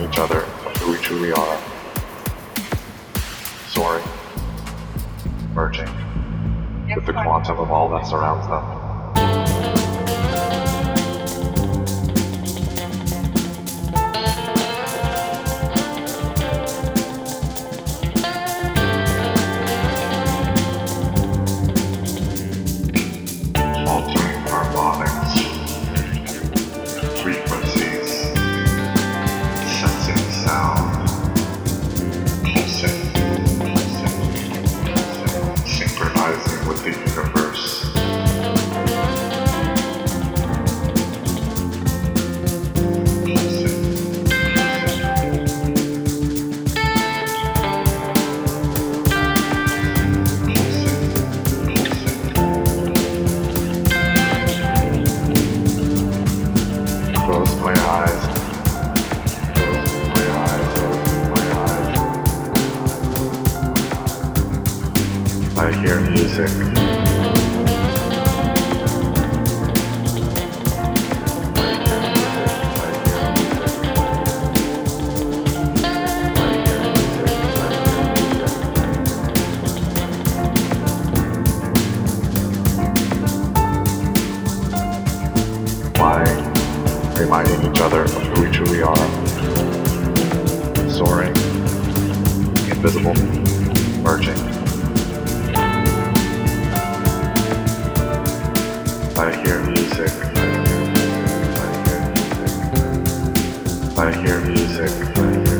each other of who we truly are, soaring, merging with the quantum of all that surrounds them. Altering harmonics, frequencies, sensing sound, pulsing, synchronizing with the universe. Close my eyes. Close my eyes. Close my eyes. I hear music. Reminding each other of who we truly are, soaring, invisible, merging. I hear music. I hear music. I hear music.